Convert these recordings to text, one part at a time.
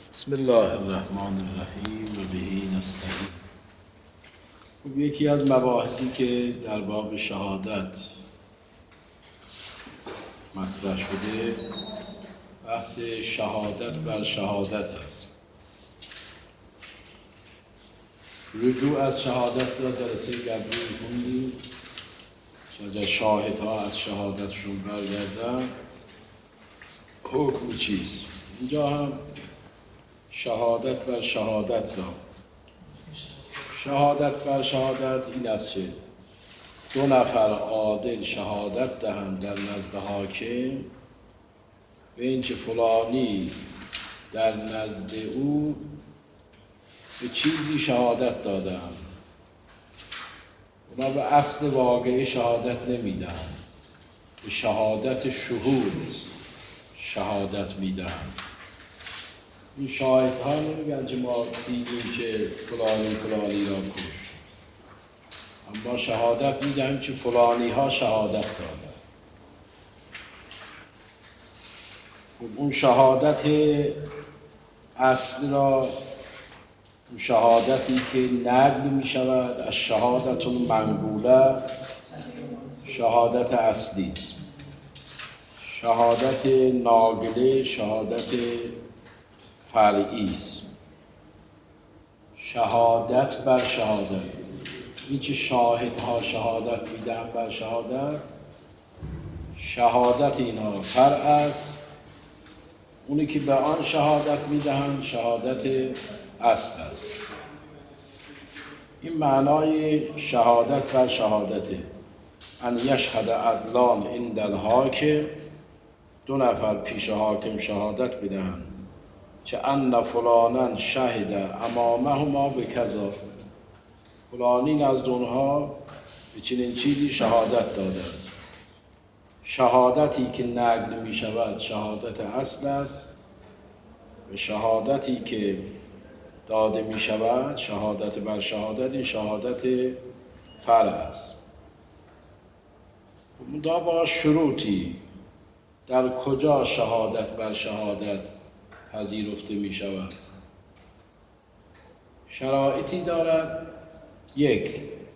بسم الله الرحمن الرحیم و به نستعین. یکی از مباحثی که در باب شهادت مطرح شده بحث شهادت بر شهادت است. رجوع از شهادت را جلسه قبلی خوندیم. شاید شاهدها از شهادتشون برگردن حکم چیست. اینجا هم شهادت بر شهادت را، شهادت بر شهادت این است که دو نفر عادل شهادت دهند در نزد حاکم به اینکه فلانی در نزد او به چیزی شهادت دادند. اونا به اصل واقعی شهادت نمیدهند، به شهادت شهود شهادت میدهند. این شاهدها نمیگن که ما دیدیم که فلانی را کشت، اما شهادت میدهیم که فلانی ها شهادت دادن. اون شهادت اصل را، اون شهادتی که نقل میشود از شهادت منقوله، شهادت اصلی است. شهادت ناقله شهادت فرعی است. شهادت بر شهادت، این که شاهدها شهادت میدن بر شهادت، شهادت اینها فرع است. اونی که به آن شهادت میدهند شهادت اصل است. این معنای شهادت بر شهادته. ان یشهد عدلان عند الحاکم، دو نفر پیش حاکم شهادت بدهند که ان فلانا شهد امامهما به کذا، فلانی نزد اونها به چنین چیزی شهادت داده است. شهادتی که نقل می شود شهادت اصل است و شهادتی که داده می شود شهادت بر شهادت، این شهادت فرع است. منتها با شروطی. در کجا شهادت بر شهادت پذیرفته می شود؟ شرایطی دارد. یک،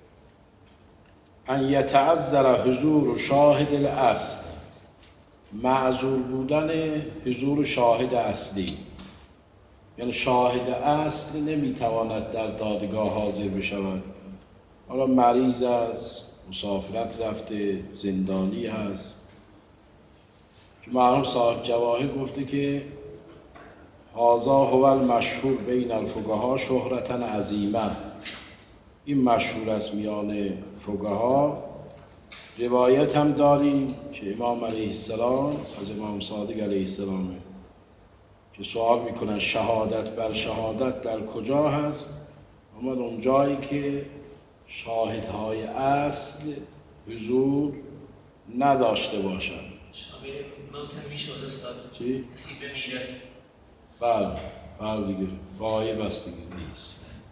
ان یتعذر حضور شاهد الاصل، معذور بودن حضور شاهد اصلی. یعنی شاهد اصل نمیتواند در دادگاه حاضر بشود. حالا مریض است، مسافرت رفته، زندانی هست. که مرحوم صاحب جواهر گفته که هذا هو المشهور بین الفقها شهرة عظیمه، این مشهور است میان فقها. روایت هم داریم که امام علیه السلام از امام صادق علیه السلام که سوال میکنن شهادت بر شهادت در کجا هست؟ اما اون جایی که شاهدهای اصل حضور نداشته باشند. شامل موت هم میشه استاد؟ چی؟ کسی بمیره؟ بله دیگه غایب است دیگه نیست.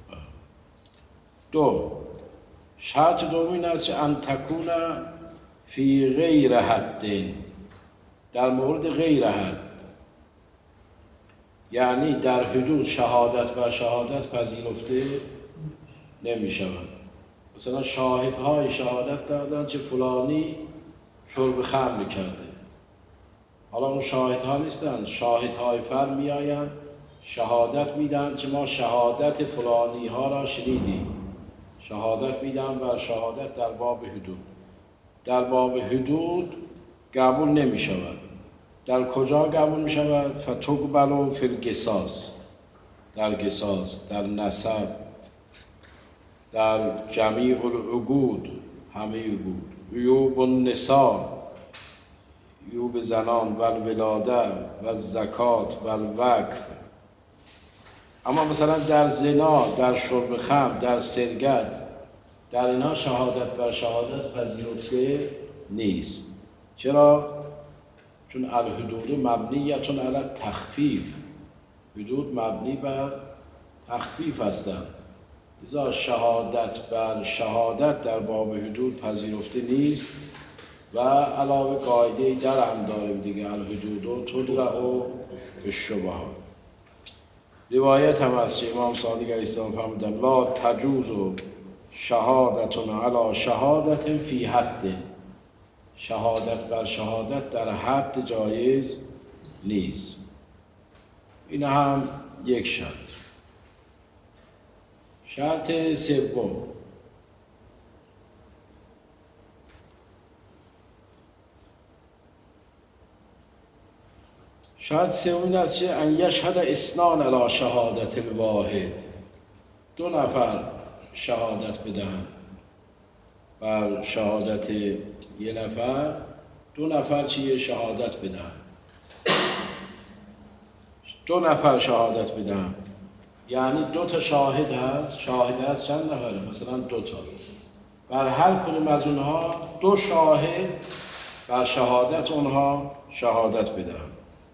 دو، شرط دوم این است که ان تکون فی غیر حد، در مورد غیر حد، یعنی در حدود شهادت بر شهادت پذیرفته نمی شود. مثلا شاهدهای شهادت دادن که فلانی شرب خمر کرده. حالا اون شاهدها نیستن، شاهدهای فرع می آیند شهادت میدن که ما شهادت فلانی ها را شنیدیم. شهادت میدن بر شهادت در باب حدود. در باب حدود قبول نمی شود. در کجا قبول می شود؟ فتقبل فی القصاص، در قصاص، در نسب، در جمیع العقود، همه عقود، عیوب النساء، عیوب زنان و الولاده و زکات و الوقف. اما مثلا در زنا، در شرب خمر، در سرقت، در اینها شهادت بر شهادت پذیرفته نیست. چرا؟ چون الحدود مبنیتون علی تخفیف، حدود مبنی بر تخفیف هستند. لذا شهادت بر شهادت در باب حدود پذیرفته نیست. و علاوه قاعده در هم داریم دیگه، الحدود تدرع بالشبهات. روایت هم از که امام صادق علیه السلام فرمودن لا تجوز شهادتون علی شهادت فی حد، شهادت بر شهادت در حد جایز نیست. این هم یک شرط. شرط سوم شرط سوم این است که ان یشهد اثنان علی شهادت الواحد، دو نفر شهادت بدهند بر شهادت یه نفر، دو نفر چیه شهادت بدهند، دو نفر شهادت بدهند یعنی دو تا شاهد هست. شاهد هست چند نفره؟ مثلا دو تا، بر هر کدوم از اونها دو شاهد بر شهادت اونها شهادت بدهند.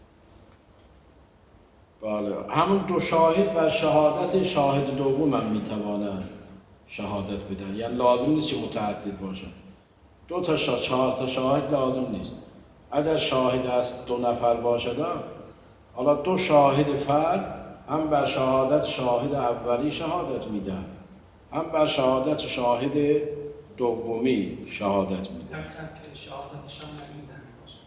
بله، همون دو شاهد بر شهادت شاهد دوم هم میتوانند شهادت بدن، یعنی لازم نیست که متعدد باشن. دو تا چهار تا شاهد لازم نیست. اگر شاهد است دو نفر باشد، حالا دو شاهد فرد هم بر شهادت شاهد اولی شهادت میدن، هم بر شهادت شاهد دومی شهادت میدن. در که شهادتشان نگیزن باشه،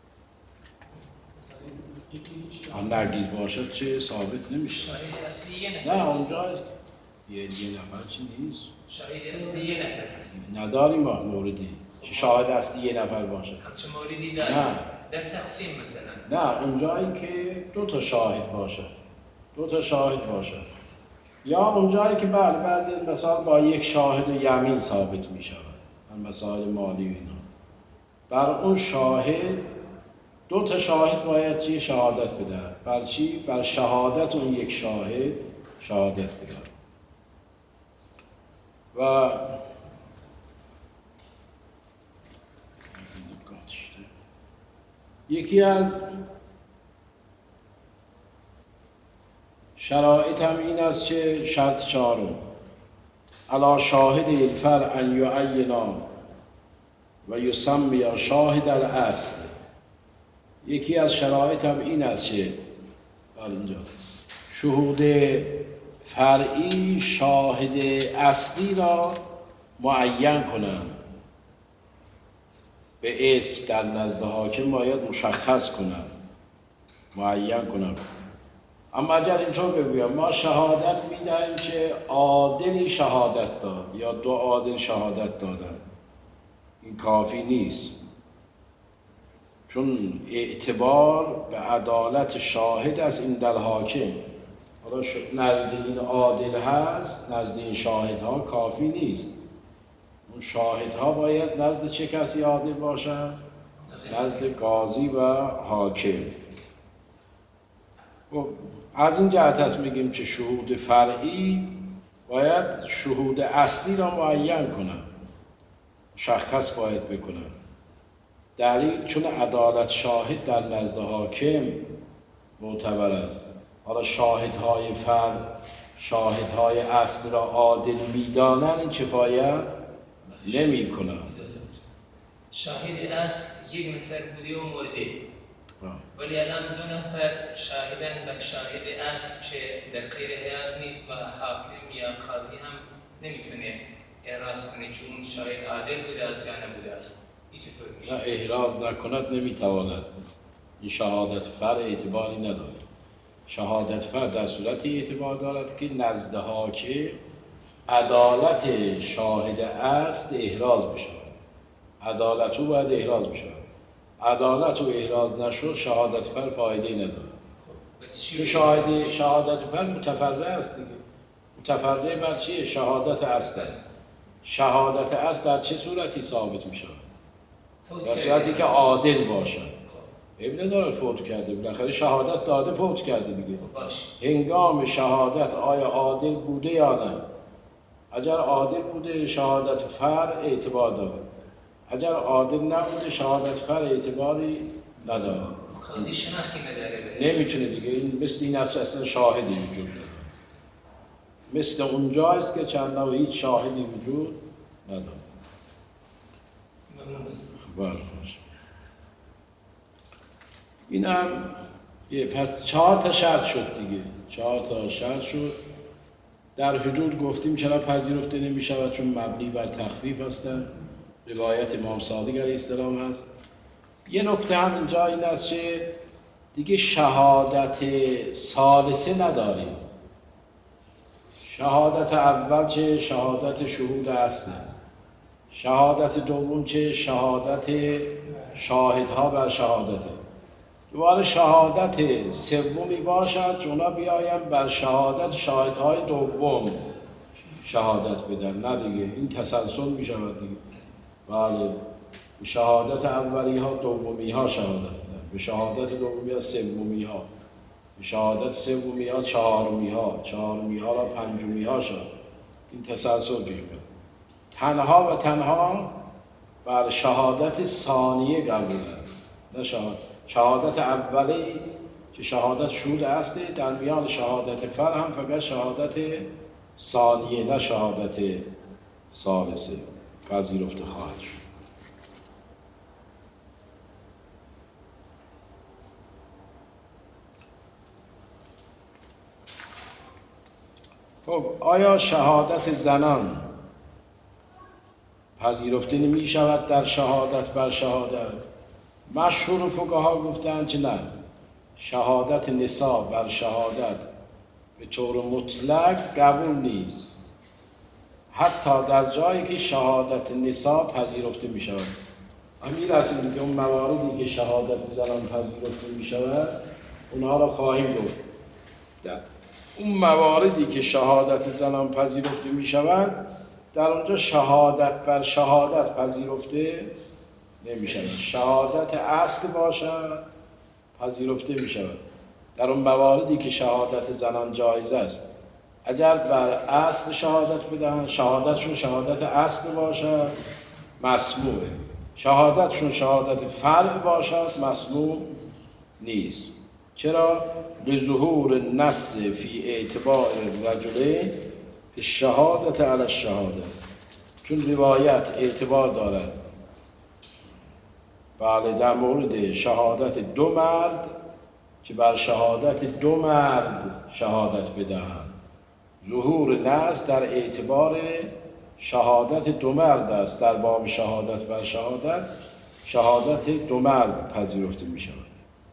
مثلا یکی نگیز باشد چه ثابت نمیشه. شاهد اصلی یه نفر نه هست. اونجا یه نفر چی نیست. شاهد اصلی یه نفر هست. نداریم ما موردی که شاهد اصلی یه نفر باشه. همچون موردی داریم. نه. در تقسیم مثلا. نه اونجایی که دو تا شاهد باشه، دو تا شاهد باشه، یا اونجایی که بله بعضی مثلا با یک شاهد و یمین ثابت می شود، مسائل مالی و اینا، بر اون شاهد دو تا شاهد باید چی شهادت بده. بر چی؟ بر شهادت اون یک شاهد شهادت بده. و یکی از شرایط هم این است که شرط چهارم علی شاهد الفرع ان یعینا و یسمی شاهد الاصل. یکی از شرایط هم این است که اینجا شهود فرعی شاهد اصلی را معین کنند، به اسم در نزد حاکم باید مشخص کنند، معین کنند. اما اگر اینطور بگویم ما شهادت میدهیم که عادلی شهادت داد یا دو عادل شهادت دادن، این کافی نیست، چون اعتبار به عدالت شاهد از این در حاکم. حالا نزد این عادل هست، نزد این شاهدها کافی نیست. اون شاهدها باید نزد چه کسی عادل باشن؟ نزد قاضی و حاکم. از این جهت هست میگیم که شهود فرعی باید شهود اصلی را معین کنن، مشخص باید بکنن. دلیل چون عدالت شاهد در نزد حاکم معتبر است. حالا شاهدهای فرد شاهدهای اصل را عادل میدانن، این کفایت نمی کنن. شاهد اصل یک نفر بوده و مرده، ولی الان دو نفر شاهدن بر شاهد اصل که در غیر حیات نیست و حاکم یا قاضی هم نمیتونه اعراض کنه که اون شاهد عادل بوده است یا نبوده است. این چطور میشه؟ نه احراز نکند نمیتواند. این شهادت فرد اعتباری نداره. شهادت فرد در صورتی اعتبار دارد که نزد حاکم عدالت شاهد اصل احراز بشود. عدالت او باید احراز بشود. عدالت و احراز نشد شهادت فرد فایده نداره. چون شهادت فرد متفرع است دیگه. متفرع بر چیه؟ شهادت اصل. شهادت اصل در چه صورتی ثابت می شود؟ در صورتی که عادل باشد. ابن نداره فوت کرده، بالاخره شهادت داده فوت کرده دیگه. هنگام شهادت آیا عادل بوده یا نه؟ اگر عادل بوده شهادت فرد اعتبار داره. اگر عادل نبوده شهادت فرد اعتباری نداره. قاضی شناختی نداره. نمیتونه دیگه. این مثل این است اصلا شاهدی وجود نداره. مثل اونجا است که چند نوع هیچ شاهدی وجود نداره. ممنون است. این هم پس 4 تا شرط شد دیگه، 4 تا شرط شد. در حدود گفتیم چرا پذیرفته نمی شود؟ چون مبنی بر تخفیف هستند. روایت امام صادق علیه السلام هست. یه نکته هم اینجا این است که دیگه شهادت ثالثه نداریم. شهادت اول چه شهادت شهود اصل است، شهادت دوم چه شهادت شاهدها بر شهادته. دوباره شهادت سومی باشد که اونا بیایم بر شهادت شاهدهای دوم شهادت بدن. نه دیگه این تسلسل می شود دیگه. بله، به شهادت اولی ها دومی ها شهادت بدن، به شهادت دومی ها سومی ها، به شهادت سومی ها چهارمی ها، چهارمی ها را پنجمی ها شد. این تسلسل پیش میاد. تنها و تنها بر شهادت ثانیه قبول است، نه شهادت اولی که شهادت شهود اصلی، در میان شهادت فر هم فقط شهادت ثانیه نه شهادت ثالثه پذیرفته خواهد شد. خب آیا شهادت زنان پذیرفته نمی شود در شهادت بر شهادت؟ مشهور فقها گفتند که نه، شهادت نساء بر شهادت به طور مطلق قبول نیست، حتی در جایی که شهادت نساء پذیرفته می شود. همین رسیدیم که اون مواردی که شهادت زنان پذیرفته می شود اونها را خواهیم گفت. اون مواردی که شهادت زنان پذیرفته می شود در اونجا شهادت بر شهادت پذیرفته نمی شود. شهادت اصل باشد پذیرفته می شود. در اون مواردی که شهادت زنان جایز است، اگر بر اصل شهادت بدن، شهادتشون شهادت اصل باشد مسموعه، شهادتشون شهادت فرع باشد مسموع نیست. چرا؟ لظهور النص فی اعتبار الرجلین فی الشهادت علی الشهاده، چون روایت اعتبار دارد بله در مورد شهادت دو مرد که بر شهادت دو مرد شهادت بدهند. ظهور نص در اعتبار شهادت دو مرد است. در باب شهادت بر شهادت شهادت دو مرد پذیرفته می شود.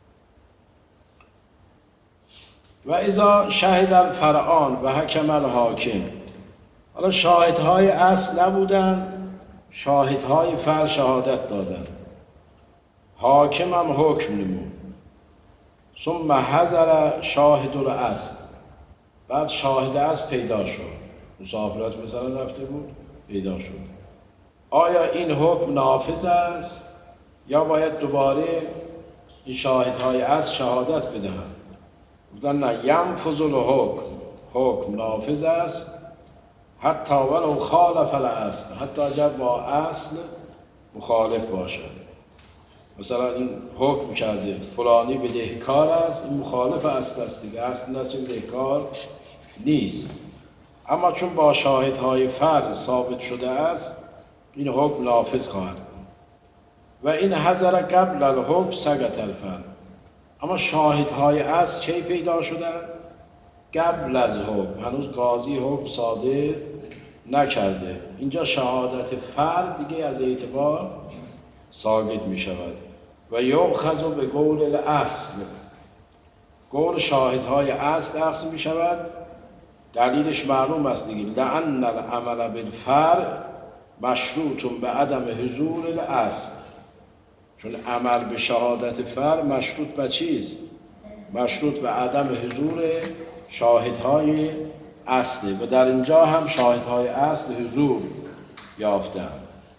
و اذا شهد الفرعان و حکم الحاکم، حالا شاهدهای اصل نبودن، شاهدهای فرع شهادت دادن، حاکم هم حکم نمود. ثم حضر شاهد الاصل، بعد شاهد اصل پیدا شد، مسافرت مثلا رفته بود پیدا شد. آیا این حکم نافذ است یا باید دوباره این شاهدهای اصل شهادت بدهند؟ گفتن نه، ینفذ الحکم، حکم نافذ است حتی ولو خالف الاصل، حتی اگر با اصل مخالف باشد. مثلا این حکم کرده فلانی بدهکار است، این مخالف اصل است دیگه، اصل است که بدهکار نیست، اما چون با شاهدهای فرع ثابت شده است این حکم نافذ خواهد بود. و این حضر قبل الحکم سقط الفرع، اما شاهدهای اصل چه پیدا شدن؟ قبل از حکم، هنوز قاضی حکم صادر نکرده. اینجا شهادت فرد دیگه از اعتبار ثابت می شود. و یؤخذ به قول الاصل، قول شاهدهای اصل اخذ می شود. دلیلش معلوم است دیگه، لأن العمل بالفرع مشروط به عدم حضور الاصل، چون عمل به شهادت فرع مشروط به چیز؟ مشروط به عدم حضور شاهدهای اصلی، و در اینجا هم شاهدهای اصل حضور یافتند.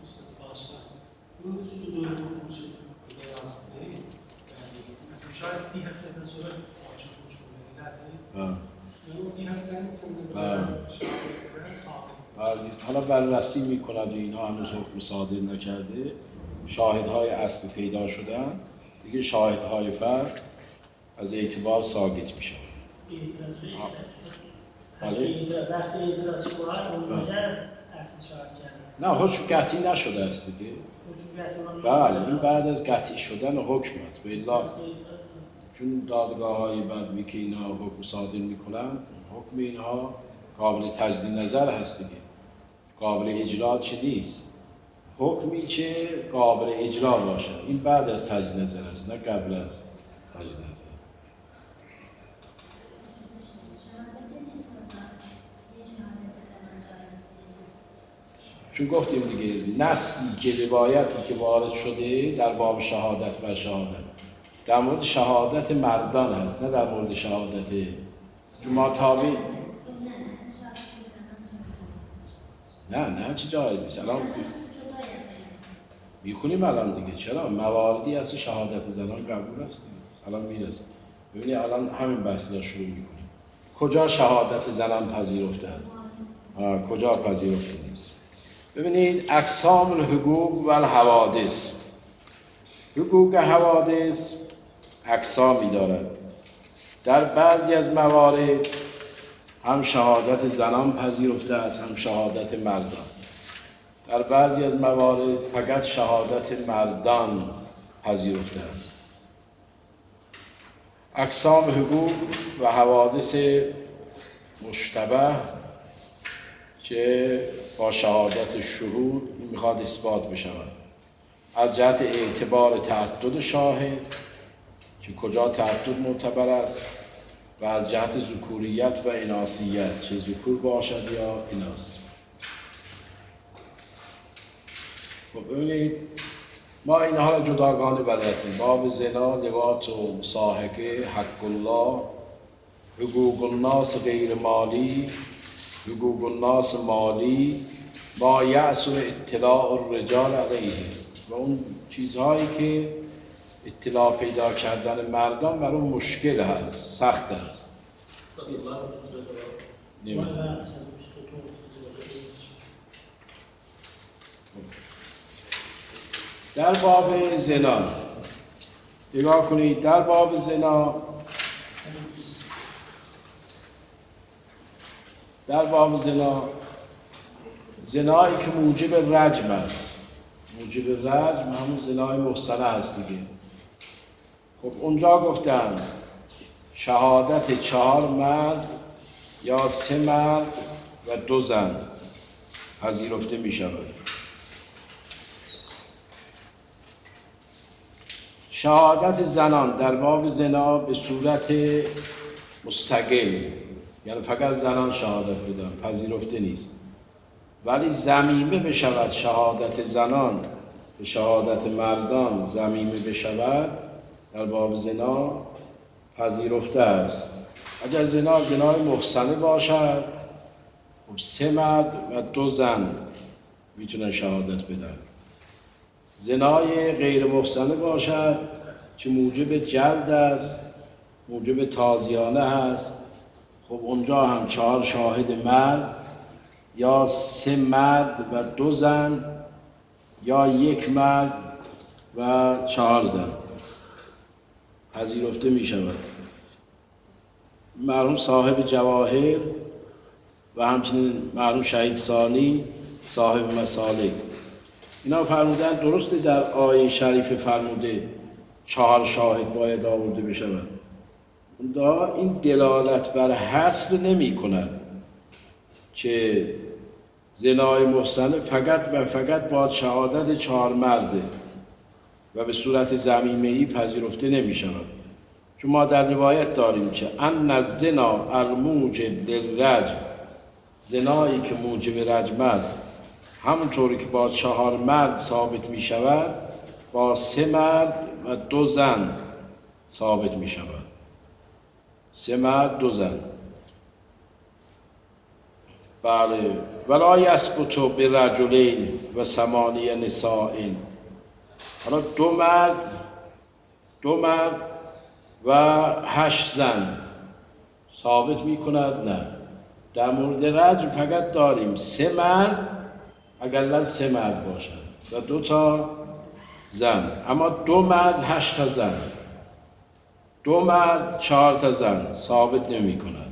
حالا بررسی میکند و اینها هنوز حکم صادر نکرده، شاهدهای اصلی پیدا شدن دیگه، شاهدهای فرد از اعتبار ساقط میشن. نه حکم قطعی نشده است دیگه. بله این بعد از قطعی شدن حکم است. بالله چون دادگاه‌های بدوی که اینا حکم صادر میکنن، حکم اینها قابل تجدید نظر هست دیگه، قابل اجرا چه نیست. حکمی که قابل اجرا باشه، این بعد از تجدید نظر است، نه قبل از تجدید نظر. چون گفتیم دیگه، نصی که روایتی که وارد شده در باب شهادت بر شهادت در مورد شهادت مردان هست، نه در مورد شهادت ما تابع. نه چه جایز نیست. الان میخونیم الان دیگه، چرا مواردی از شهادت زنان قبول است دیگه. الان میرسیم ببینید، الان همین بحث رو شروع میکنیم. کجا شهادت زنان پذیرفته است، کجا پذیرفته نیست. ببینید اقسام الحقوق و الحوادث. حقوق حوادث اقسامی دارد. در بعضی از موارد هم شهادت زنان پذیرفته است، هم شهادت مردان. در بعضی از موارد فقط شهادت مردان پذیرفته است. اقسام حقوق و حوادث مشتبه که با شهادت شهود میخواد اثبات بشود، از جهت اعتبار تعدد شاهد که کجا تعدد معتبر است، و از جهت ذکوریت و اناثیت چه ذکور باشد یا اناث. خب ببینید، ما اینها را جداگانه بررسیم. باب زنا، لواط و مصاحقه، حق الله، حقوق الناس غیر مالی، حقوق الناس مالی، ما یعصر اطلاع الرجال علیه، و اون چیزهایی که اطلاع پیدا کردن مردان بر اون مشکل هست، سخت است. در باب زنا نگاه کنید. در باب زنا زنایی که موجب رجم است. موجب رجم همون زنای محصنه هست دیگه. خب اونجا گفتن شهادت 4 مرد یا 3 مرد و 2 زن پذیرفته می شود. شهادت زنان در باب زنا به صورت مستقل، یعنی فقط زنان شهادت بدن، پذیرفته نیست. ولی ضمیمه بشود شهادت زنان به شهادت مردان ضمیمه بشود، در باب زنا پذیرفته است. اگر زنای محصنه باشد، خب 3 مرد و 2 زن میتونن شهادت بدن. زنای غیر محصنه باشد که موجب جلد است، موجب تازیانه است، خب اونجا هم 4 شاهد مرد یا 3 مرد و 2 زن یا 1 مرد و 4 زن پذیرفته می شود. مرحوم صاحب جواهر و همچنین مرحوم شهید ثانی صاحب مسالک اینا فرمودن درسته در آیه شریف فرموده 4 شاهد باید آورده بشود، این دلالت بر حصر نمی کند که زنای محصنه فقط باید شهادت 4 مرده و به صورت ضمیمه‌ای پذیرفته نمی شود. چون ما در روایت داریم که ان الزنا الموجب للرجم، زنایی که موجب رجم است همونطوری که با 4 مرد ثابت می شود، با 3 مرد و 2 زن ثابت می شود. 3 مرد 2 زن. بله. ولا یثبت برجلین و 8 نساء. حالا 2 مرد و 8 زن ثابت می کند؟ نه. در مورد رجم فقط داریم 3 مرد، اگر 3 مرد باشد و 2 تا زن، اما 2 مرد 8 تا زن، 2 مرد 4 تا زن ثابت نمی کند.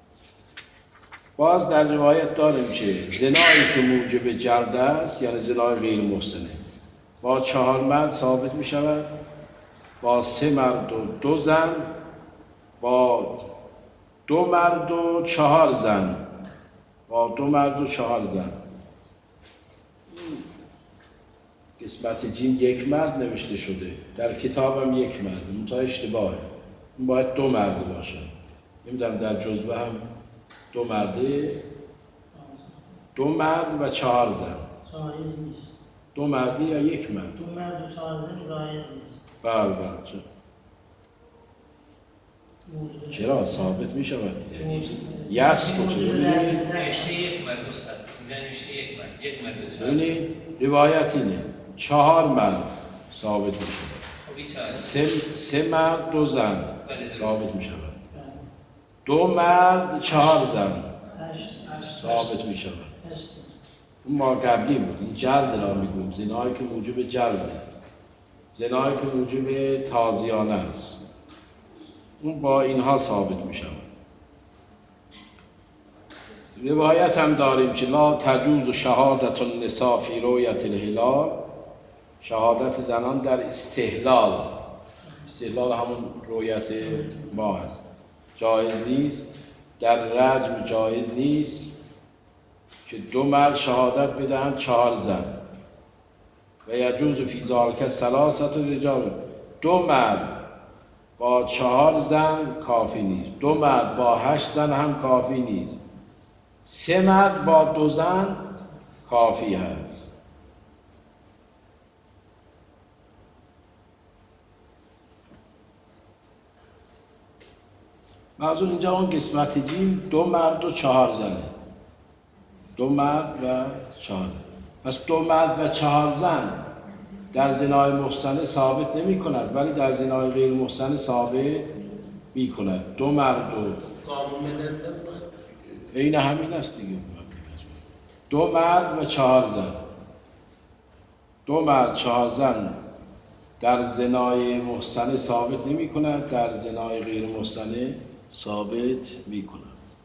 باز در روایت داریم که زنایی که موجب جلد است، یعنی زنای غیر محصنه، با 4 مرد ثابت می شود، با 3 مرد و 2 زن با 2 مرد و 4 زن، با 2 مرد و 4 زن. قسمت جیم 1 مرد نوشته شده، در کتابم 1 مرد، منتها اشتباهه، این باید 2 مرد باشه. نمیدونم در جزوه هم 2 مرده، 2 مرد و 4 زن. جایز نیست. 2 مردی یا 1 مرد؟ 2 مرد و 4 زن جایز نیست. بله. چرا ثابت می شود؟ یسقط. نوشته 1 مرد استاد، اینجا نوشته 1 مرد، 1 مرد و 4 زن. ببینید روایت اینه 4 مرد ثابت می شود، خب 3 مرد 2 زن بله، ثابت می شود، 2 مرد 4 زن 8 ثابت می شود. اون ما قبلی بود، این جلد را میگویم، زنایی که موجب جلده، زنایی که موجب تازیانه است، اون با اینها ثابت می شود. روایت هم داریم که لا تجوز شهادت النساء فی رؤیت الهلال، شهادت زنان در استهلال، استهلال همون رؤیت ماه است، جایز نیست. در رجم جایز نیست که 2 مرد شهادت بدهند 4 زن و یجوز فی ذلک 3 رجال. 2 مرد با 4 زن کافی نیست، 2 مرد با 8 زن هم کافی نیست، 3 مرد با 2 زن کافی هست. منظور اینجا اون قسمت جیم 2 مرد و 4 زنه، 2 مرد و 4 زن. پس 2 مرد و 4 زن در زنای محصنه ثابت نمی کند، ولی در زنای غیر محصنه ثابت می کند. 2 مرد و این همین است دیگه. 2 مرد و 4 زن، 2 مرد 4 زن در زنای محصنه ثابت نمی کند، در زنای غیر محصنه ثابت می کند.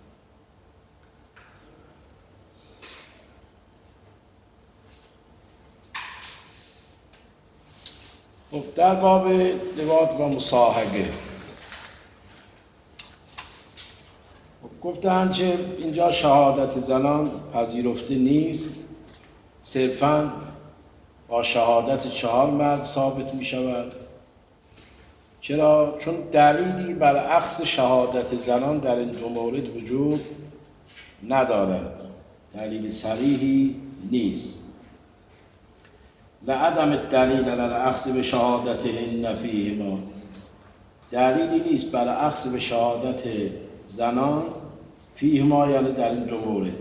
خب در باب لواط و مصاحبه گفتند که اینجا شهادت زنان پذیرفته نیست، صرفاً با شهادت 4 مرد ثابت می شود. چرا؟ چون دلیلی برعکس شهادت زنان در این 2 مورد وجود ندارد، دلیل صریحی نیست. لعدم الدلیل علی الاخذ به شهادتهن فیهما، دلیلی نیست برعکس به شهادت زنان فیهما، یعنی در این 2 مورد.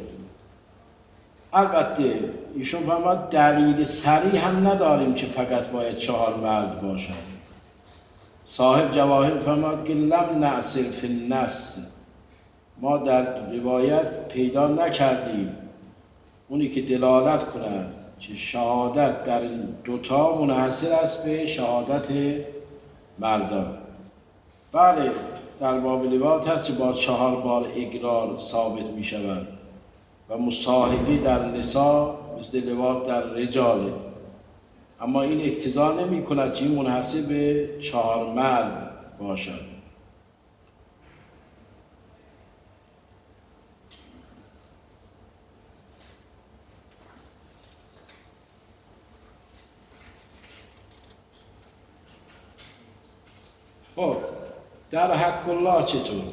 البته ایشون فرمود دلیل صریح هم نداریم که فقط باید 4 مرد باشد. صاحب جواهر فرمود که لم نعثر فی النص، ما در روایت پیدا نکردیم اونی که دلالت کند که شهادت در این 2 تا منحصر است به شهادت مردان. بله در باب لواط هست که با 4 بار اقرار ثابت می شود و مصاحبه در نساء مثل لواط در رجاله، اما این اقتضا نمی کند که این منحصر به 4 مرد باشد. خب در حق الله چطور؟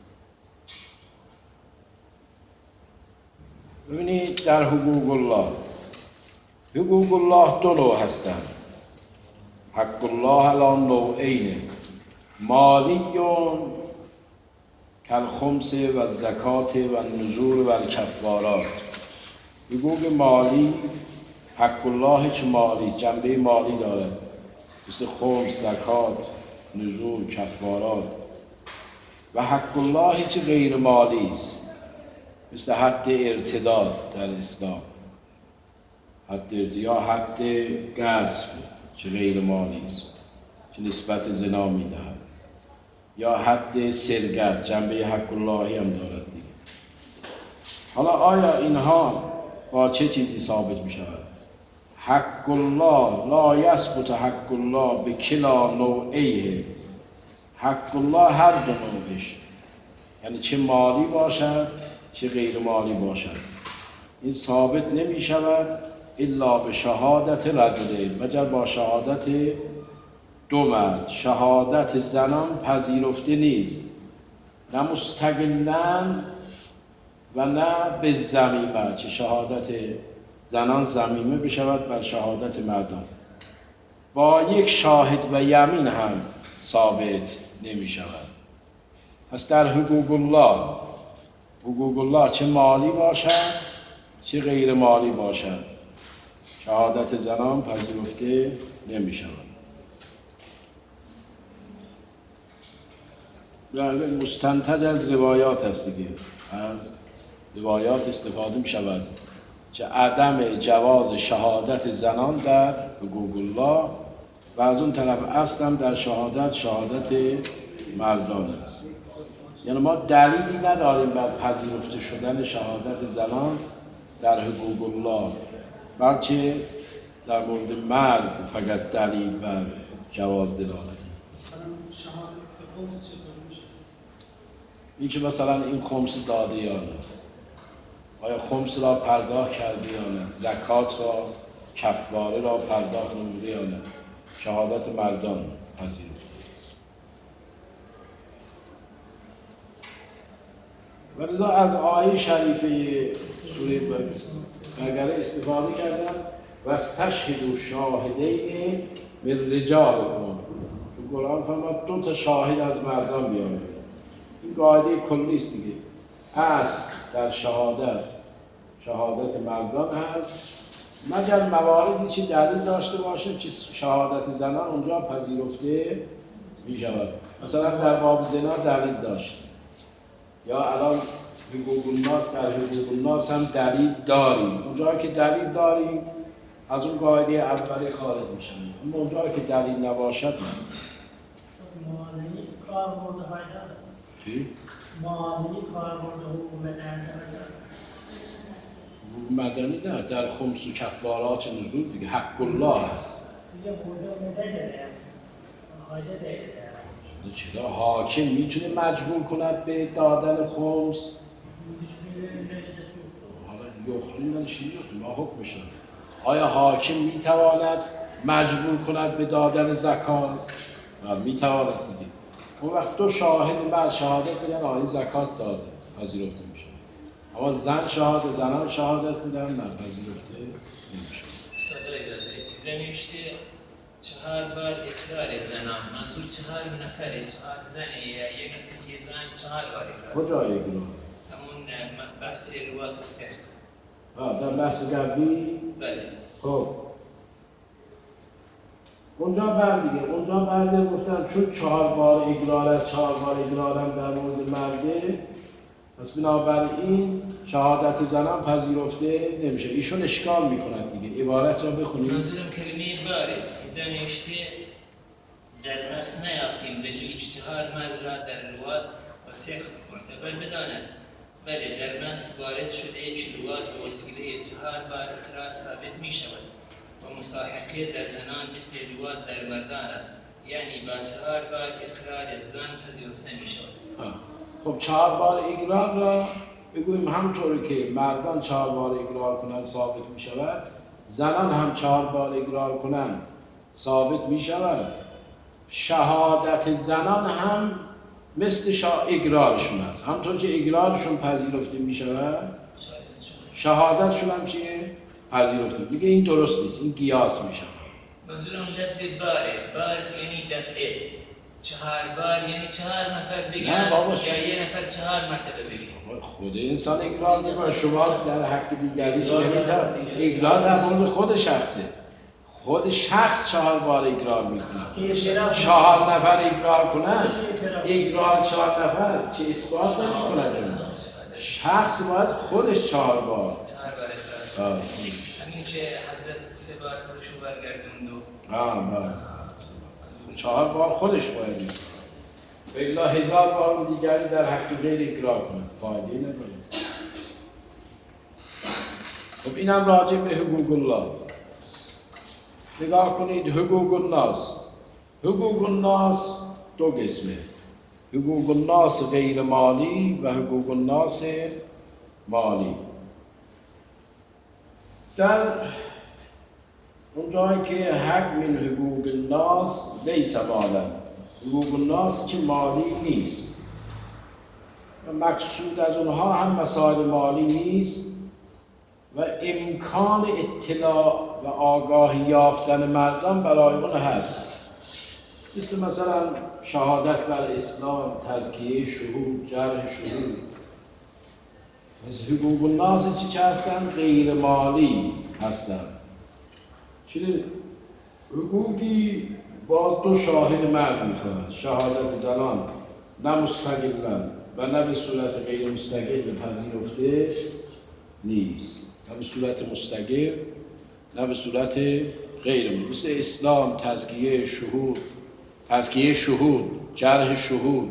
ببینید در حقوق الله، حقوق الله 2 نوع هستند. حق الله علی نوعین، مالیون کالخمس و زکات و النذور و الکفارات. حقوق مالی، حق الله که مالی، جنبه مالی دارد، مثل خمس، زکات، نذور، کفارات. و حق الله که غیر مالی است، مثل حد ارتداد در اسلام، حد یا حد غصب که غیر مالی است که نسبت زنا میدهد، یا حد سرقت، جنبه حق اللهی هم دارد دیگه. حالا آیا اینها با چه چیزی ثابت می شود؟ حق الله لا یثبت حق الله به کلا نوعیه، حق الله هر دو نوعش، یعنی چه مالی باشد چه غیر مالی باشد، این ثابت نمی شود الا به شهادت رجلین، مگر با شهادت دو مرد. شهادت زنان پذیرفته نیست، نه مستقلاً و نه به ضمیمه، چه شهادت زنان ضمیمه بشود بر شهادت مردان. با یک شاهد و یمین هم ثابت نمی شود. پس در حقوق الله چه مالی باشد چه غیر مالی باشد، شهادت زنان پذیرفته نمی شود. مستنتج از روایات هست دیگه، از روایات استفاده می شود که عدم جواز شهادت زنان در حقوق الله و از اون طرف اصل هم در شهادت مردان است. یعنی ما دلیلی نداریم بر پذیرفته شدن شهادت زنان در حقوق الله، بلکه در مورد مرد فقط دلیل بر جواز دلالت. مثلا شهادت به خمس چطور میشه؟ این که مثلا این خمس داده یا نه، آیا خمس را پرداخت کرده یا نه، زکات را کفاره را پرداخت نموده یا نه، شهادت مردان پذیرفته است. و لذا از آیه شریفه سوره بقره استفاده کردن و استشهدوا شاهدین من رجالکم. تو قرآن فرمود 2 تا شاهد از مردان بیارید. این قاعده کلی است دیگه. اصل در شهادت مردان هست، مگر مواردی چه دلیل داشته باشه که شهادت زنان اونجا پذیرفته می شود. مثلا در باب زنا دلیل داشت، یا الان حقوق الناس، در حقوق الناس هم دلیل داریم. اونجا که دلیل داریم از اون قاعده اولی خارج میشن، اما اونجا که دلیل نباشد نه. مالی کاربرد فایده داره. چی؟ مالی کاربرد حقوق مدنی نه، در خمس و کفارات نزول دیگه حق الله هست. دیگه بوده داره. حاجه داره. چرا حاکم میتونه مجبور کند به دادن خمس؟ حالا یخلون چی ما حکمش نداره. آیا حاکم میتواند مجبور کند به دادن زکات؟ میتواند دیگه. اون وقت 2 شاهد بر شهادت میدن آیا زکات داده، پذیرفته میشه. اما زنان شهادت میدن نه، پذیرفته نمیشه. استاد اجازه زنی نوشته 4 بار اقرار زنان، منظور 4 نفره، 4 زنی یا یک نفر یه زن 4 بار اقرار. کجا اقرار؟ همون بحث روات و سحق. در بحث قبلی؟ بله. خب اونجا دیگه، اونجا بعضی گفتن چون 4 بار اقرار از 4 بار اقرار هم در مورد مرده، پس بنابراین شهادت زنان پذیرفته نمیشه. ایشون اشکال میکند دیگه، عبارت را بخونید. منظورم کلمه باره، اینجا نوشته در نص نیافتیم دلیلی که 4 مرد را در روات و سحق معتبر بداند. بله، در نص وارد شده که روات به وسیله 4 بار اقرار ثابت می شود و مصاحقه در زنان مثل روات در مردان است، یعنی با 4 بار اقرار زن پذیرفته می شود. خب 4 بار اقرار را بگوییم همطوری که مردان 4 بار اقرار کنند ثابت می شود، زنان هم 4 بار اقرار کنند ثابت می شود. شهادت زنان هم مثل اقرارشون است، همطور که اقرارشون پذیرفته می شود شهادتشون هم چیه؟ پذیرفته. دیگه این درست نیست، این قیاس می شود. منظورم لفظ باره، بار یعنی دفعه، 4 بار یعنی 4 نفر بگن یا یه نفر 4 مرتبه بگن. خود انسان اقرار میکنه، شما در حق دیگری اقرار در مورد خود شخصه. خود شخص 4 بار اقرار میکنه. 4 نفر اقرار کنن، اقرار 4 نفر چه اثبات نمیکنه. شخص باید خودش 4 بار. 4 بار اقرار. همین که حضرت 3 بار پرشو برگردوند و 4 بار خودش باید میکنه. الا 1000 بار دیگری در حق غیر اقرار کنه، فایده نداره. خب اینم راجع به حقوق الله. نگاه کنید حقوق الناس. حقوق الناس 2 قسمه. حقوق الناس غیر مالی و حقوق الناس مالی. در اونجایی که حق من حقوق الناس لیس مالا، حقوق الناس که مالی نیست و مقصود از اونها هم مسائل مالی نیست و امکان اطلاع و آگاهی یافتن مردم برای اون هست، مثلا شهادت بر اسلام، تزکیه شهود، جرح شهود. از حقوق الناس چی هستن؟ غیر مالی هستن. چون حقوقی با دو شاهد مرد میخواد. شهادت زنان نه مستقلا و نه به صورت غیر مستقل پذیرفته نیست، نه به صورت مستقل نه به صورت غیر مستقل. مثل اسلام، تزکیه شهود، تزکیه شهود، جرح شهود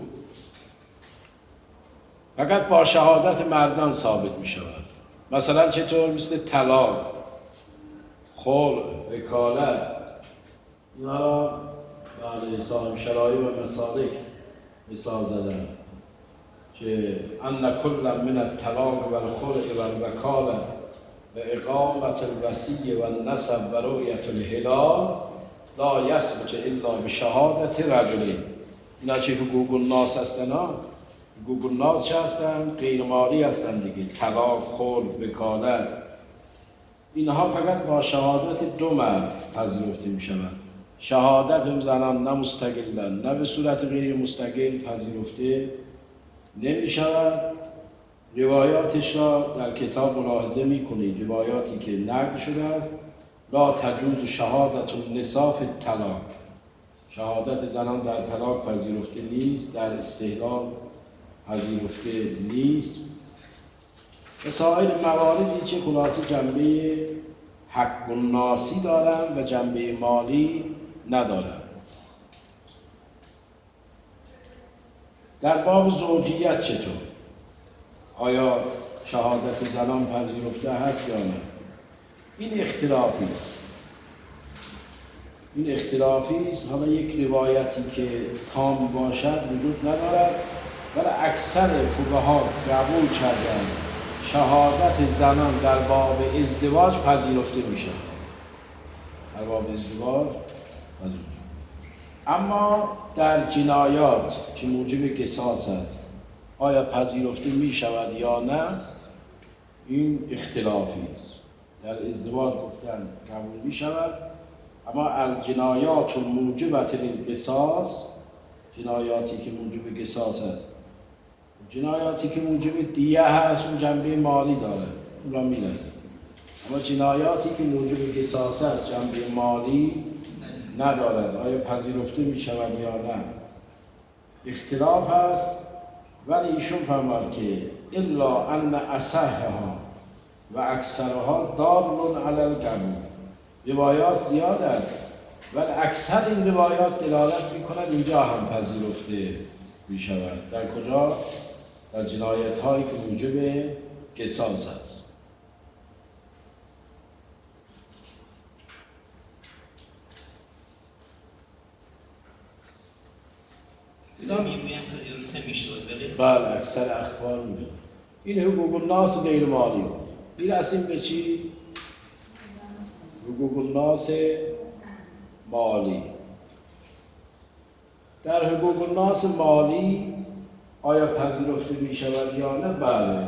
فقط با شهادت مردان ثابت می شود. مثلا چطور؟ مثل طلاق، خلع، وکالت، اینا را صاحب شرایع و مسالک مثال زدن که ان کل من الطلاق و الخلع و الوکاله و اقامت الوصی و النسب و رؤیت الهلال لا یثبت الا بشهادت رجلین. اینا چه حقوق الناس هستن؟ حقوق الناس چه هستن؟ غیر مالی هستن دیگه. طلاق، خلع، وکالت، اینها فقط با شهادت دو مرد پذیرفته می شود. شهادت زنان نه مستقلا نه به صورت غیر مستقل پذیرفته نمی شود. روایاتش را در کتاب ملاحظه می کنید، روایاتی که نقل شده است. لا تجوز شهادت النساء فی الطلاق، شهادت زنان در طلاق پذیرفته نیست، در استحلال پذیرفته نیست. مسائل مواردی که خلاصه جنبه حق الناسی دارند و جنبه مالی ندارند. در باب زوجیت چطور؟ آیا شهادت زنان پذیرفته هست یا نه؟ این اختلافی است. این اختلافی است. حالا یک روایتی که تام باشد وجود ندارد، ولی اکثر فقها قبول کردند شهادت زنان در باب ازدواج پذیرفته میشه. در باب ازدواج پذیرفته. اما در جنایات که موجب قصاص است آیا پذیرفته می شود یا نه؟ این اختلافی است. در ازدواج گفتن قبول می شود، اما الجنایات الموجبة للقصاص، جنایاتی که موجب قصاص است، جنایاتی که موجب دیه هست، اون جنبه مالی داره، اون را میرسه. اما جنایاتی که موجب قصاص است جنبه مالی ندارد. آیا پذیرفته می شود یا نه؟ اختلاف هست. ولی ایشون فرماد که الا ان اصحها و اکثرها دال علی القبول. روایات زیاد است ولی اکثر این روایات دلالت می کند اینجا هم پذیرفته می شود. در کجا؟ در جنایت هایی که موجب قصاص است. میگویم پذیرفته می شود. بله اکثر اخبار میگوید. این حقوق الناس غیر مالی. میرسیم به چی؟ حقوق الناس مالی. در حقوق الناس مالی آیا پذیرفته می شود یا نه؟ بله.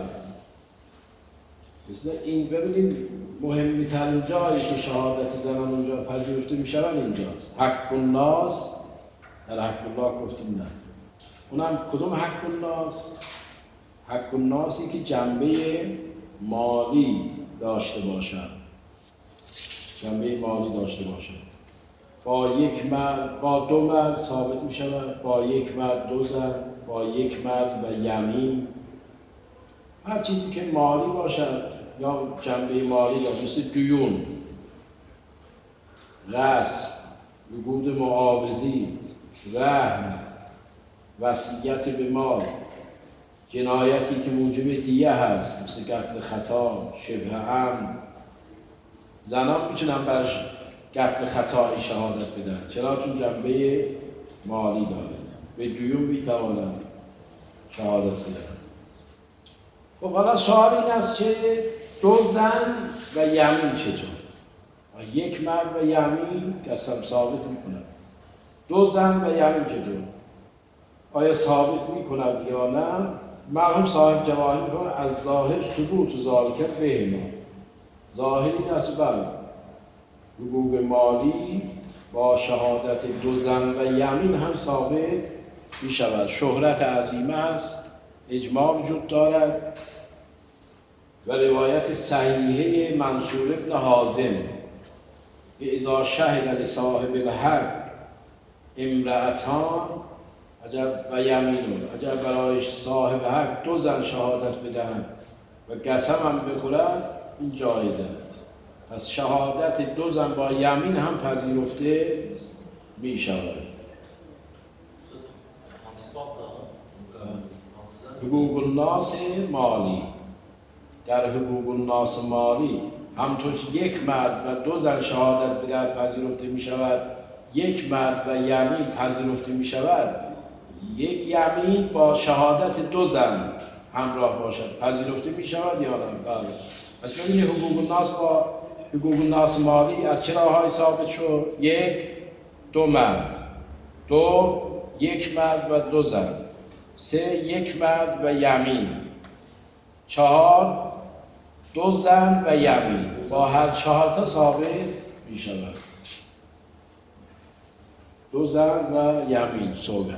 مثلا این ببینید مهمترین جایی که شهادت زنان اونجا پذیرفته می شود اینجاست. حق الناس، در حق الله گفتیم نه. اونم کدوم حق الناس؟ حق الناسی که جنبه مالی داشته باشد. جنبه مالی داشته باشد. با یک مرد، با دو مرد ثابت می شود، با یک مرد دو زن، با یک مرد و یمین. هر چیزی که مالی باشد یا جنبه مالی داشته، مثل دیون، غصب، نقود معاوضی، رهن، وصیت به مال، جنایتی که موجب دیه هست مثل قتل خطا، شبه عمد. زنان میتونن برش قتل خطایی شهادت بدن. چرا؟ چون جنبه مالی داره. به دیون میتوانند شهادت بدهند. خب حالا سوال این است که دو زن و یمین چطور؟ یک مرد و یمین قسم ثابت میکنند. دو زن و یمین چطور؟ آیا ثابت میکند یا نه؟ مرحوم صاحب جواهر میکنه از ظاهر ثبوت ذالک بهما. ظاهر این است بله حقوق مالی با شهادت دو زن و یمین هم ثابت می شود. شهرت عظیمه است، اجماع وجود دارد و روایت صحیحه منصور ابن حازم اذا شهد لصاحب الحق امرأتان عجب و یمینون، اگر برای صاحب حق دو زن شهادت بدهند و قسم هم بخورند این جایز است. پس شهادت دو زن با یمین هم پذیرفته می شود. حقوق الناس مالی، در حقوق الناس مالی همطور که یک مرد و دو زن شهادت بدهد پذیرفته می شود، یک مرد و یمین پذیرفته می شود. یک یمین با شهادت دو زن همراه باشد پذیرفته می شود یا نه؟ بله. پس ببینید حقوق الناس با حقوق الناس مالی از چه راه‌هایی ثابت شد؟ یک، دو مرد. دو، یک مرد و دو زن. سه، یک مرد و یمین. چهار، دو زن و یمین. با هر چهار تا ثابت می شود. دو زن و یمین سوگند.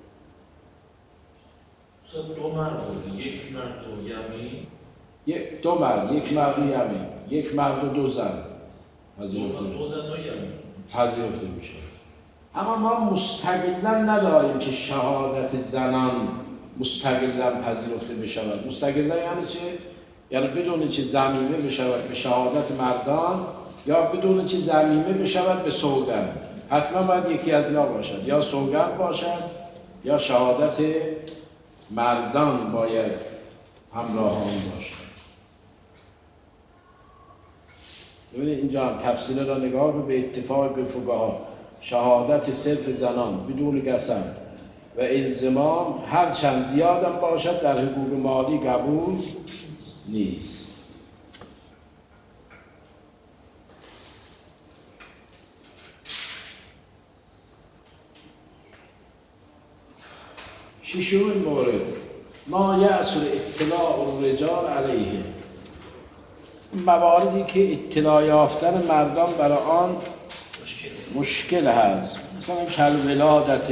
دو مرد یک مرد و یمین، دو مرد، یک مرد و یمین، یک مرد و دو زن پذیرفته دو زن و یمین پذیرفته میشه. اما ما مستقلا نداریم که شهادت زنان مستقلا پذیرفته بشود. مستقلا یعنی چه؟ یعنی بدون چه ضمیمه بشود به شهادت مردان یا بدون چه ضمیمه بشود به سوگند. حتما باید یکی از اینا باشد، یا سوگند باشد یا شهادت مردان باید همراه آن باشد. ببینید اینجا هم تفصیل را نگاه به اتفاق فقها شهادت صرف زنان بدون قسم و الزام هر چند زیادم باشد در حقوق مالی قبول نیست. ششمین مورد ما یأثر اطلاع الرجال علیه، مواردی که اطلاع یافتن مردان برای آن مشکل هست، مثلا کالولادت،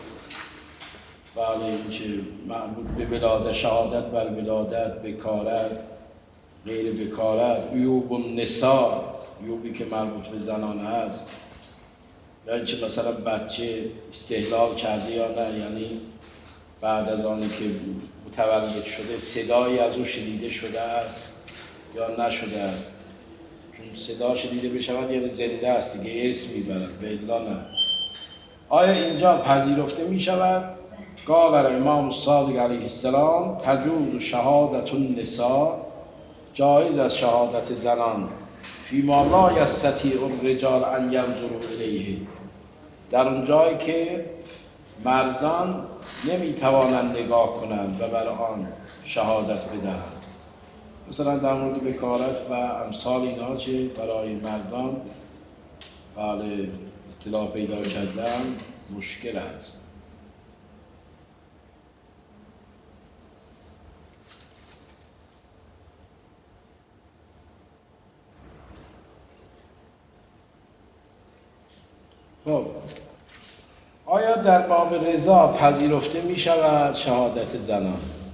بله اینکه مربوط به ولادت، شهادت بر ولادت، بکارت، غیر بکارت، عیوب النساء، عیوبی که مربوط به زنان هست، یا اینکه مثلا بچه استحلال کرده یا نه، یعنی بعد از آنی که متولد شده صدایی از او شنیده شده است یا نشده است. چون صدا شنیده بشود یعنی زنده است دیگه، ارث میبرد، به الا نه. آیا اینجا پذیرفته می شود؟ قال امام الصادق علیه السلام تجوز شهادت النساء، جایز از شهادت زنان فیما لا یستطیع الرجال ان ینظروا الیه، در اون جایی که مردان نمیتوانند نگاه کنند و بر آن شهادت بدهند. مثلا در مورد بکارت و امثال اینها که برای مردان بله اطلاع پیدا کردن مشکل است. خب آیا در باب رضا پذیرفته می شود شهادت زنان؟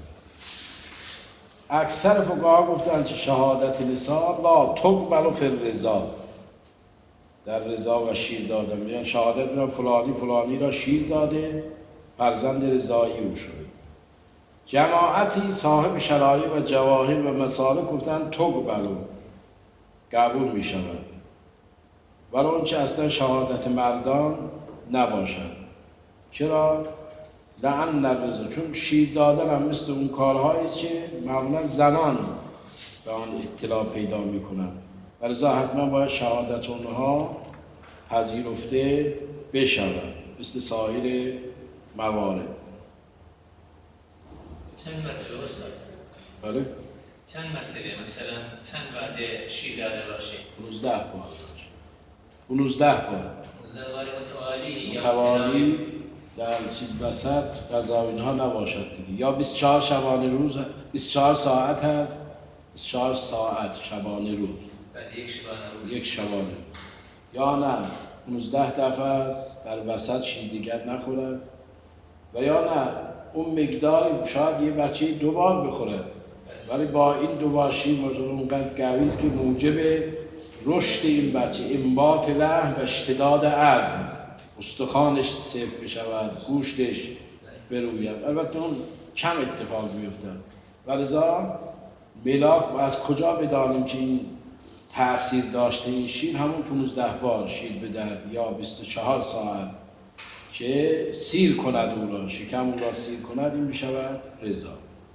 اکثر فقها گفتند که شهادت نساء لا تقبل فی الرضا، در رضا و شیر دادن، میگن شهادت میدن فلانی فلانی را شیر داده فرزند رضایی او شده. جماعتی صاحب شرایع و جواهر و مسالک گفتند تقبل، قبول می شود، ولی اون چه اصلا شهادت مردان نباشد. چرا؟ لعن الرضا، چون شیر دادن هم مثل اون کارهایی است که معمولا زنان به آن اطلاع پیدا میکنند، و لذا حتما باید شهادت اونها پذیرفته بشود مثل سایر موارد. چند مرتبه استاد؟ بله؟ چند مرتبه مثلا چند وعده شیر داده باشه؟ 15 بار 15 بار 19 بار متوالی یا متوالی در چیز وسط غذا و اینها نباشد دیگه، یا 24 شبانه روز 24 ساعت هست، 24 ساعت شبانه روز، بعد یک شبانه روز، یک شبانه، یا نه 19 دفعه است در وسط شیر دیگر نخورد، و یا نه اون مقدار شاید یه بچه 2 بار بخورد ولی با این 2 بار شیر مثلا اونقدر قوی است که موجب رشد این بچه انبات لحم و اشتداد عظم، استخوانش سفت بشود، گوشتش بروید. البته اون کم اتفاق میفتد و لذا ملاک و از کجا بدانیم که این تأثیر داشته این شیر؟ همون 15 بار شیر بدهد یا 24 ساعت که سیر کند او را، شکم او را سیر کند، این میشود رضا.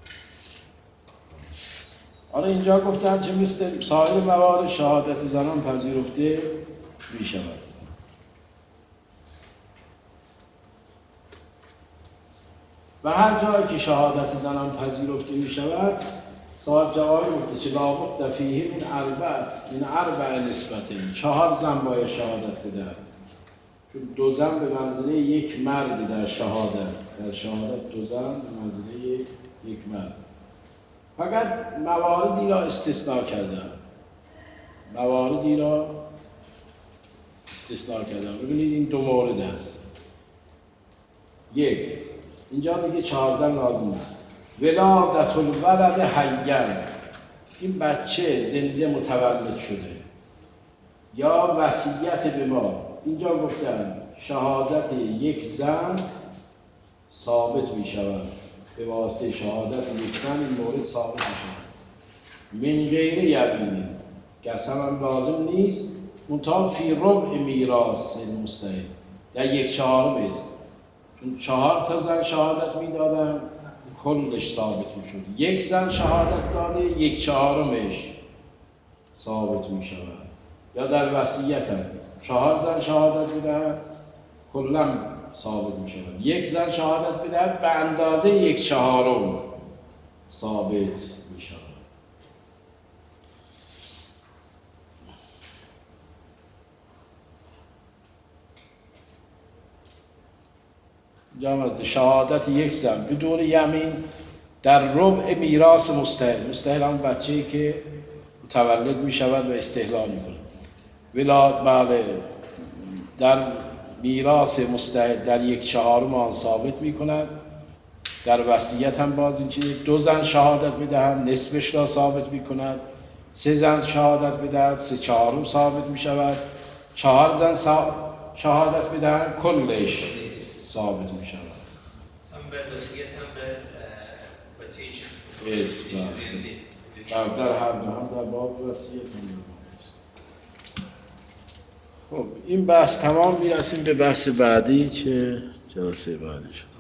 آره اینجا گفتن چه مثل سایر موارد شهادت زنان پذیرفته می شود. و هر جایی که شهادت زنان پذیرفته می شود، صاحب جواهر گفته چه لابد فیه من اربع نسبتین، 4 زن باید شهادت بدهد، چون 2 زن به منزله یک مرد در شهادت 2 زن به منزله یک مرد. فقط مواردی را استثناء کردن، ببینید این 2 مورد است. یک، اینجا دیگه 4 زن لازم است. ولادت الولد حیاً، این بچه زنده متولد شده، یا وصیت به ما. اینجا گفتن شهادت یک زن ثابت می شود، به واسطه شهادت یک زن این مورد ثابت می شود. من غیر یمینی، قسم هم لازم نیست، منتها فی ربع میراث مستحق، در 1/4 است. چون 4 تا زن شهادت می دادن کلش ثابت می شود. 1 زن شهادت داده 1/4 ثابت می شود. یا در وصیت هم 4 زن شهادت بدهد کلا ثابت می شود. 1 زن شهادت بدهد به اندازه 1/4 ثابت می شود. جامعه شهادت 1 زن بدون یمین در ربع میراث مستحق هم بچه‌ای که متولد می شود و استحلال می کند. بله، در میراث مستحق در 1/4 آن ثابت می کند. در وصیت هم باز این چیزی 2 زن شهادت بدهند نصفش را ثابت می کند. 3 زن شهادت بدهند 3/4 ثابت می شود. 4 زن شهادت بدهند کلش ثابت می شود. هم بر وصیت هم بر بچه در هر دو، هم در باب وصیت هم. خب این بحث تمام، میرسیم به بحث بعدی که جلسه بعدش.